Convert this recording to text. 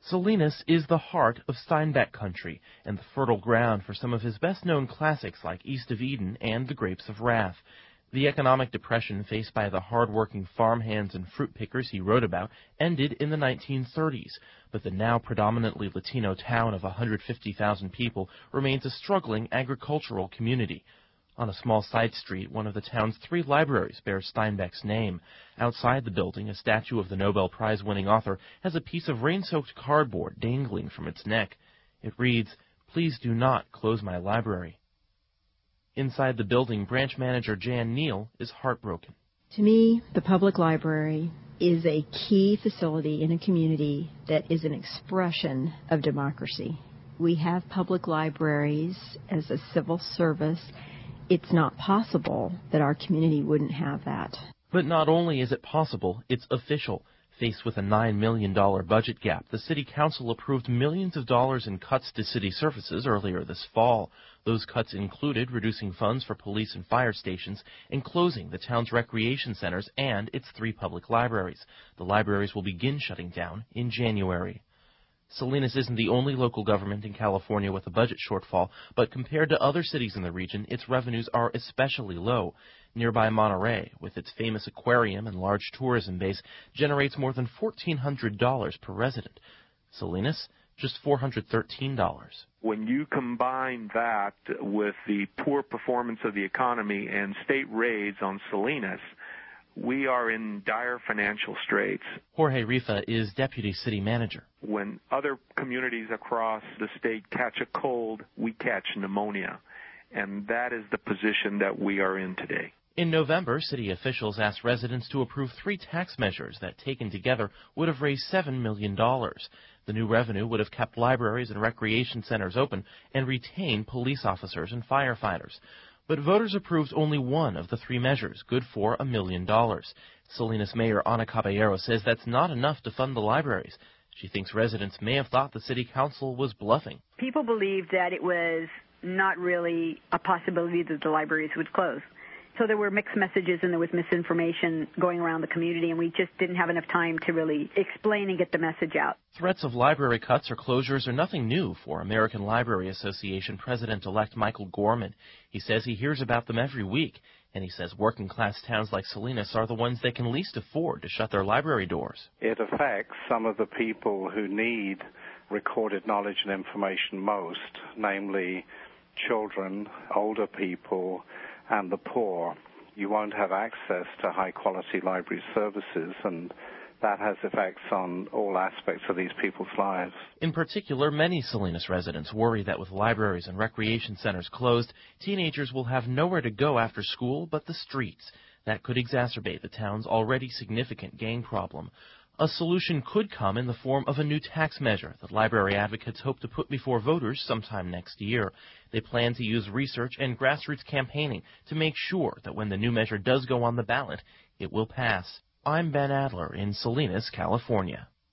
Salinas is the heart of Steinbeck country and the fertile ground for some of his best-known classics like East of Eden and The Grapes of Wrath. The economic depression faced by the hard-working farmhands and fruit pickers he wrote about ended in the 1930s, but the now predominantly Latino town of 150,000 people remains a struggling agricultural community. On a small side street, one of the town's 3 libraries bears Steinbeck's name. Outside the building, a statue of the Nobel Prize-winning author has a piece of rain-soaked cardboard dangling from its neck. It reads, "Please do not close my library." Inside the building, branch manager Jan Neal is heartbroken. To me, the public library is a key facility in a community that is an expression of democracy. We have public libraries as a civil service. It's not possible that our community wouldn't have that. But not only is it possible, it's official. Faced with a $9 million budget gap, the City Council approved millions of dollars in cuts to city services earlier this fall. Those cuts included reducing funds for police and fire stations and closing the town's recreation centers and its 3 public libraries. The libraries will begin shutting down in January. Salinas isn't the only local government in California with a budget shortfall, but compared to other cities in the region, its revenues are especially low. Nearby Monterey, with its famous aquarium and large tourism base, generates more than $1,400 per resident. Salinas, just $413. When you combine that with the poor performance of the economy and state raids on Salinas, we are in dire financial straits. Jorge Rifa is deputy city manager. When other communities across the state catch a cold, we catch pneumonia. And that is the position that we are in today. In November, city officials asked residents to approve 3 tax measures that, taken together, would have raised $7 million. The new revenue would have kept libraries and recreation centers open and retained police officers and firefighters. But voters approved only one of the 3 measures, good for $1 million. Salinas Mayor Ana Caballero says that's not enough to fund the libraries. She thinks residents may have thought the city council was bluffing. People believed that it was not really a possibility that the libraries would close. So there were mixed messages and there was misinformation going around the community, and we just didn't have enough time to really explain and get the message out. Threats of library cuts or closures are nothing new for American Library Association President-elect Michael Gorman. He says he hears about them every week, and he says working-class towns like Salinas are the ones that can least afford to shut their library doors. It affects some of the people who need recorded knowledge and information most, namely children, older people, and the poor. You won't have access to high-quality library services, and that has effects on all aspects of these people's lives. In particular, many Salinas residents worry that with libraries and recreation centers closed, teenagers will have nowhere to go after school but the streets. That could exacerbate the town's already significant gang problem. A solution could come in the form of a new tax measure that library advocates hope to put before voters sometime next year. They plan to use research and grassroots campaigning to make sure that when the new measure does go on the ballot, it will pass. I'm Ben Adler in Salinas, California.